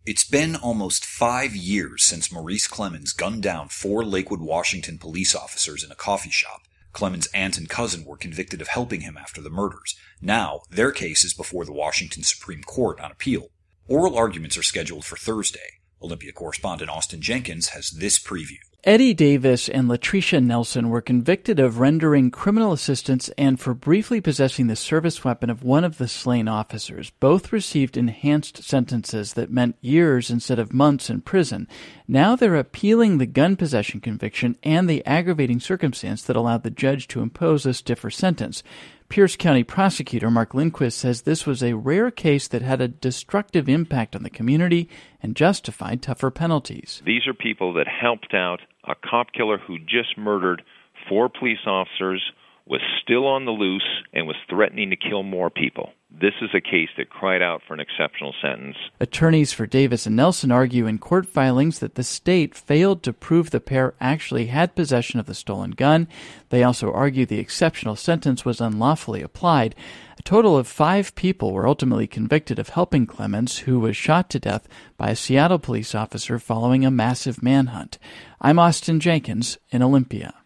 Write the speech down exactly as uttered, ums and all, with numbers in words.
It's been almost five years since Maurice Clemens gunned down four Lakewood, Washington police officers in a coffee shop. Clemens' aunt and cousin were convicted of helping him after the murders. Now, their case is before the Washington Supreme Court on appeal. Oral arguments are scheduled for Thursday. Olympia correspondent Austin Jenkins has this preview. Eddie Davis and Latricia Nelson were convicted of rendering criminal assistance and for briefly possessing the service weapon of one of the slain officers. Both received enhanced sentences that meant years instead of months in prison. Now they're appealing the gun possession conviction and the aggravating circumstance that allowed the judge to impose a stiffer sentence. Pierce County prosecutor Mark Lindquist says this was a rare case that had a destructive impact on the community and justified tougher penalties. These are people that helped out a cop killer who just murdered four police officers, was still on the loose, and was threatening to kill more people. This is a case that cried out for an exceptional sentence. Attorneys for Davis and Nelson argue in court filings that the state failed to prove the pair actually had possession of the stolen gun. They also argue the exceptional sentence was unlawfully applied. A total of five people were ultimately convicted of helping Clemens, who was shot to death by a Seattle police officer following a massive manhunt. I'm Austin Jenkins in Olympia.